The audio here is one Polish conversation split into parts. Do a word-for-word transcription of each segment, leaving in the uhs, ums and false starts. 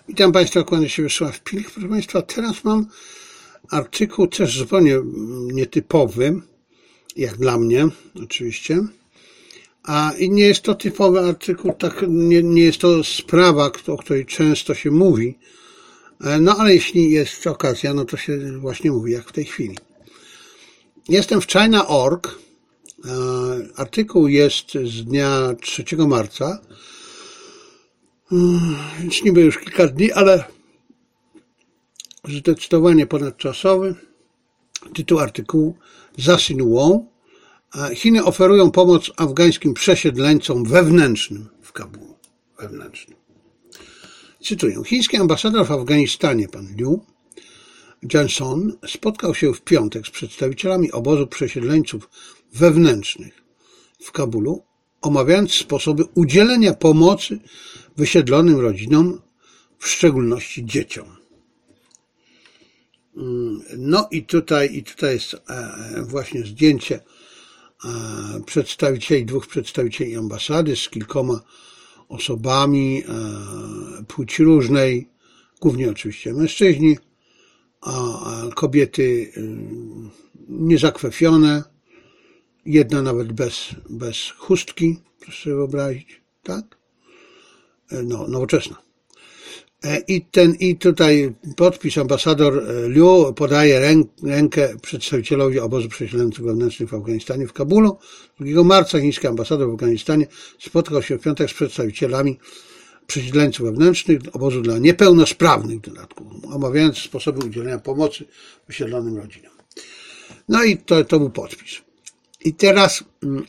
Witam Państwa, kłaniam się Wiesław Pilch. Proszę Państwa, teraz mam artykuł też zupełnie nietypowy, jak dla mnie oczywiście, a i nie jest to typowy artykuł, tak, nie, nie jest to sprawa, o której często się mówi, no ale jeśli jest okazja, no to się właśnie mówi, jak w tej chwili. Jestem w China kropka org, artykuł jest z dnia trzeciego marca, więc niby już kilka dni, ale zdecydowanie ponadczasowy. Tytuł artykułu: Zasinłą. Chiny oferują pomoc afgańskim przesiedleńcom wewnętrznym w Kabulu. Wewnętrznym. Cytuję. Chiński ambasador w Afganistanie, pan Liu Jianson, spotkał się w piątek z przedstawicielami obozu przesiedleńców wewnętrznych w Kabulu, omawiając sposoby udzielenia pomocy wysiedlonym rodzinom, w szczególności dzieciom. No i tutaj, i tutaj jest właśnie zdjęcie przedstawicieli, dwóch przedstawicieli ambasady z kilkoma osobami płci różnej, głównie oczywiście mężczyźni, a kobiety niezakwefione, jedna nawet bez, bez chustki, proszę sobie wyobrazić, tak? No, nowoczesna. I ten, i tutaj podpis: ambasador Liu podaje rękę przedstawicielowi obozu przesiedleńców wewnętrznych w Afganistanie w Kabulu. drugiego marca chiński ambasador w Afganistanie spotkał się w piątek z przedstawicielami przesiedleńców wewnętrznych obozu dla niepełnosprawnych w dodatku, omawiając sposoby udzielenia pomocy wysiedlonym rodzinom. No i to, to był podpis. I teraz,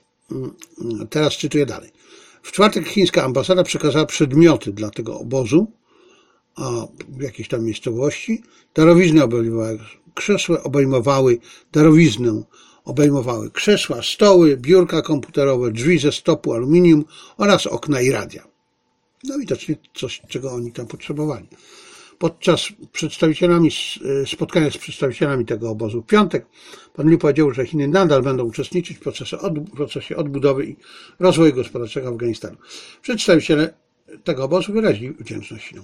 teraz czytuję dalej. W czwartek chińska ambasada przekazała przedmioty dla tego obozu, a w jakiejś tam miejscowości. Darowizny obejmowały krzesła, obejmowały darowiznę, obejmowały krzesła, stoły, biurka komputerowe, drzwi ze stopu aluminium oraz okna i radia. No widocznie coś, czego oni tam potrzebowali. Podczas przedstawicielami, spotkania z przedstawicielami tego obozu w piątek pan Liu powiedział, że Chiny nadal będą uczestniczyć w procesie, od, procesie odbudowy i rozwoju gospodarczego Afganistanu. Przedstawiciele tego obozu wyrazili wdzięczność Chinom.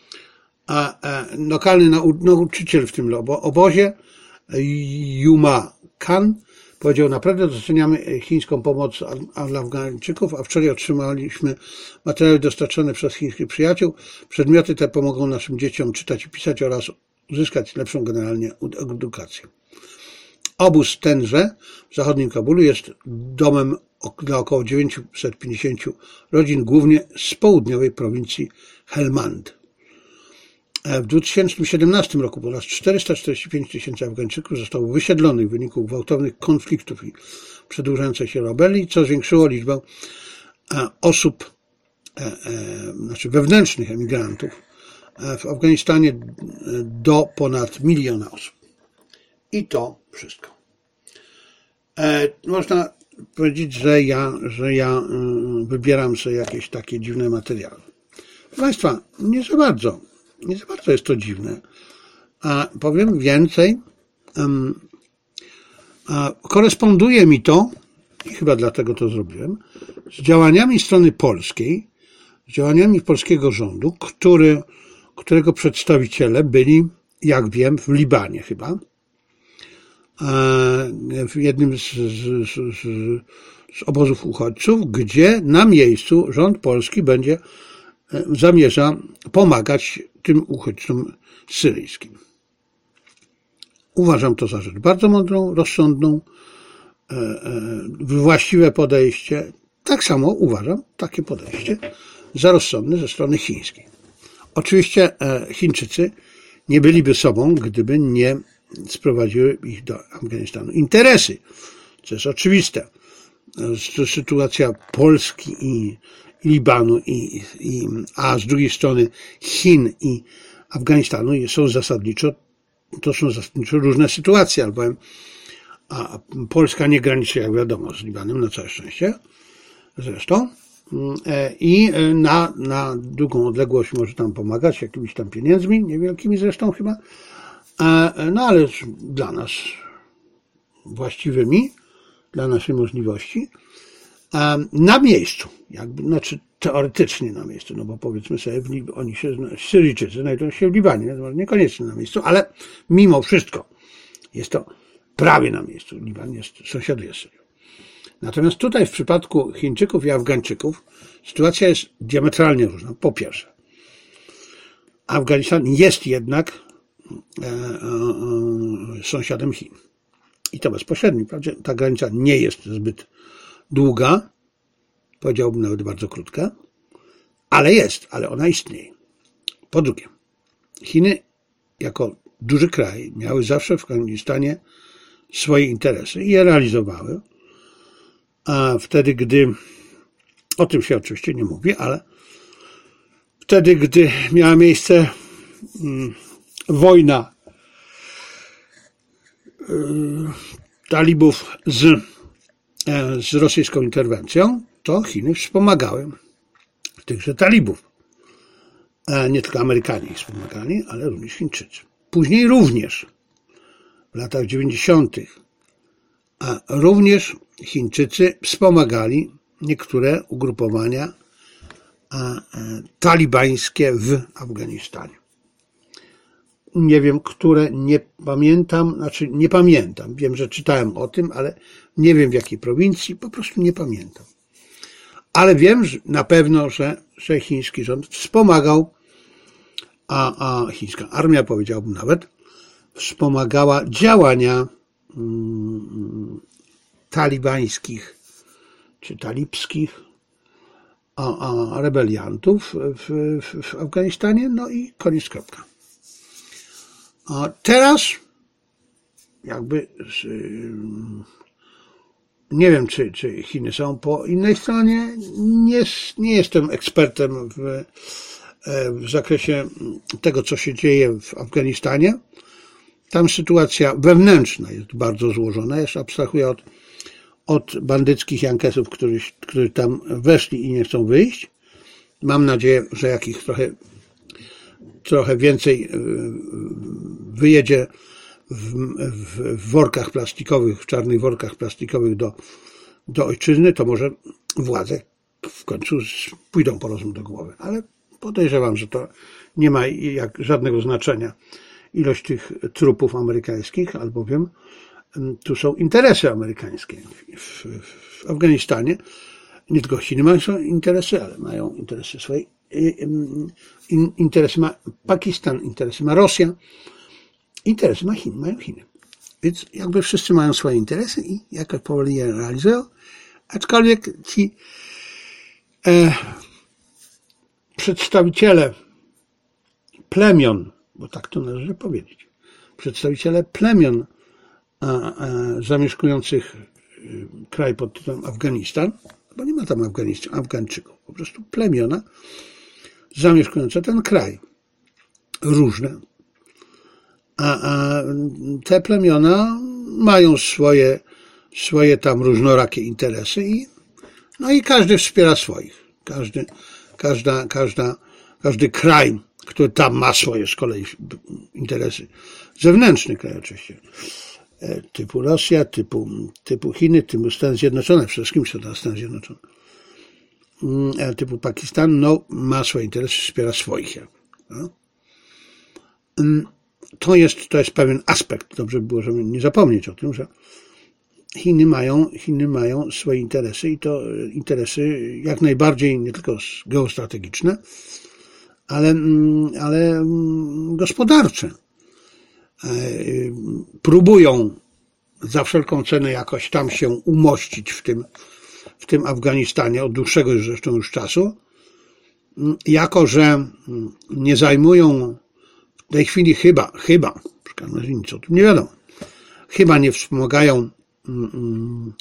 A lokalny nauczyciel w tym obozie, Yuma Khan, powiedział: naprawdę doceniamy chińską pomoc dla Afgańczyków, a wczoraj otrzymaliśmy materiały dostarczone przez chińskich przyjaciół. Przedmioty te pomogą naszym dzieciom czytać i pisać oraz uzyskać lepszą generalnie edukację. Obóz tenże w zachodnim Kabulu jest domem dla około dziewięćset pięćdziesięciu rodzin, głównie z południowej prowincji Helmand. W dwa tysiące siedemnastym roku ponad czterysta czterdzieści pięć tysięcy Afgańczyków zostało wysiedlonych w wyniku gwałtownych konfliktów i przedłużającej się rebelii, co zwiększyło liczbę osób, znaczy wewnętrznych emigrantów w Afganistanie do ponad miliona osób. I to wszystko. Można powiedzieć, że ja, że ja wybieram sobie jakieś takie dziwne materiały. Proszę Państwa, nie za bardzo. Nie za bardzo jest to dziwne. A powiem więcej. Um, a koresponduje mi to, i chyba dlatego to zrobiłem, z działaniami strony polskiej, z działaniami polskiego rządu, który, którego przedstawiciele byli, jak wiem, w Libanie chyba, w jednym z, z, z, z obozów uchodźców, gdzie na miejscu rząd polski będzie zamierza pomagać tym uchodźcom syryjskim. Uważam to za rzecz bardzo mądrą, rozsądną, właściwe podejście. Tak samo uważam takie podejście za rozsądne ze strony chińskiej. Oczywiście Chińczycy nie byliby sobą, gdyby nie sprowadziły ich do Afganistanu interesy, co jest oczywiste. Sytuacja Polski i Libanu, i, i, a z drugiej strony Chin i Afganistanu są zasadniczo, to są zasadniczo różne sytuacje, albowiem a Polska nie graniczy, jak wiadomo, z Libanem, na całe szczęście zresztą, i na, na długą odległość może tam pomagać jakimiś tam pieniędzmi, niewielkimi zresztą chyba, no ale dla nas właściwymi, dla naszej możliwości, na miejscu, jakby, znaczy teoretycznie na miejscu, no bo powiedzmy sobie, oni się, Syryjczycy znajdują się w Libanie, niekoniecznie na miejscu, ale mimo wszystko jest to prawie na miejscu. Liban jest, sąsiaduje z Syrią. Natomiast tutaj w przypadku Chińczyków i Afgańczyków sytuacja jest diametralnie różna. Po pierwsze, Afganistan jest jednak e, e, e, sąsiadem Chin. I to bezpośrednio. Wprawdzie ta granica nie jest zbyt długa, powiedziałbym nawet bardzo krótka, ale jest, ale ona istnieje. Po drugie, Chiny jako duży kraj miały zawsze w Afganistanie swoje interesy i je realizowały, a wtedy, gdy, o tym się oczywiście nie mówi, ale wtedy, gdy miała miejsce hmm, wojna y, talibów z, y, z rosyjską interwencją, to Chiny wspomagały tychże talibów. E, nie tylko Amerykanie ich wspomagali, ale również Chińczycy. Później również w latach dziewięćdziesiątych a również Chińczycy wspomagali niektóre ugrupowania talibańskie w Afganistanie. Nie wiem, które, nie pamiętam, znaczy nie pamiętam, wiem, że czytałem o tym, ale nie wiem w jakiej prowincji, po prostu nie pamiętam. Ale wiem że na pewno, że, że chiński rząd wspomagał, a, a chińska armia, powiedziałbym nawet, wspomagała działania mm, talibańskich czy talibskich a, a rebeliantów w, w, w Afganistanie, no i koniec kropka. A teraz jakby z, nie wiem, czy, czy Chiny są po innej stronie, nie, nie jestem ekspertem w, w zakresie tego, co się dzieje w Afganistanie. Tam sytuacja wewnętrzna jest bardzo złożona. Ja abstrahuję od, od bandyckich jankesów, którzy, którzy tam weszli i nie chcą wyjść. Mam nadzieję, że jakich trochę, trochę więcej wyjedzie w, w, w workach plastikowych, w czarnych workach plastikowych do, do ojczyzny, to może władze w końcu pójdą po rozum do głowy. Ale podejrzewam, że to nie ma jak żadnego znaczenia ilość tych trupów amerykańskich, albowiem tu są interesy amerykańskie. W, w Afganistanie nie tylko Chiny mają swoje interesy, ale mają interesy swoje. Interesy ma Pakistan, interesy ma Rosja, interesy ma Chiny, mają Chiny. Więc jakby wszyscy mają swoje interesy i jakoś powoli je realizują, aczkolwiek ci e, przedstawiciele plemion, bo tak to należy powiedzieć, przedstawiciele plemion a, a, zamieszkujących kraj pod tytułem Afganistan, bo nie ma tam Afganistan, Afgańczyków, po prostu plemiona zamieszkujące ten kraj, różne. A, a te plemiona mają swoje, swoje tam różnorakie interesy i, no i każdy wspiera swoich. Każdy, każda, każda, każdy kraj, który tam ma swoje z kolei interesy. Zewnętrzny kraj oczywiście. Typu Rosja, typu, typu Chiny, typu Stany Zjednoczone, przede wszystkim się da Stany Zjednoczone. Typu Pakistan, no ma swoje interesy, wspiera swoich. No. To jest, to jest pewien aspekt. Dobrze by było, żeby nie zapomnieć o tym, że Chiny mają, Chiny mają swoje interesy i to interesy jak najbardziej nie tylko geostrategiczne, ale, ale gospodarcze. Próbują za wszelką cenę jakoś tam się umościć w tym, w tym Afganistanie od dłuższego już zresztą już czasu, jako że nie zajmują w tej chwili chyba, chyba, przy każdym razie nic o tym nie wiadomo, chyba nie wspomagają um,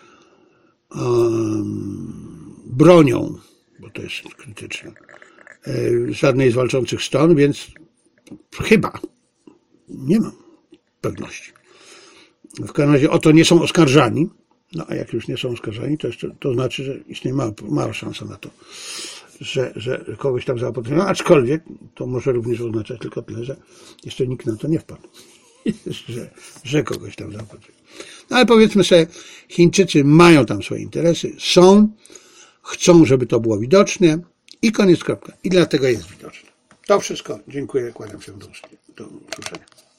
um, bronią, bo to jest krytyczne, żadnej z walczących stron, więc chyba nie mam pewności. W każdym razie o to nie są oskarżani, no a jak już nie są oskarżani, to, jeszcze, to znaczy, że istnieje mała, mała szansa na to, że, że kogoś tam zaopatrzono, aczkolwiek to może również oznaczać tylko tyle, że jeszcze nikt na to nie wpadł, że, że kogoś tam zaopatrzono. No ale powiedzmy sobie, Chińczycy mają tam swoje interesy, są, chcą, żeby to było widoczne i koniec, kropka. I dlatego jest widoczne. To wszystko. Dziękuję, kłaniam się do usłyszenia.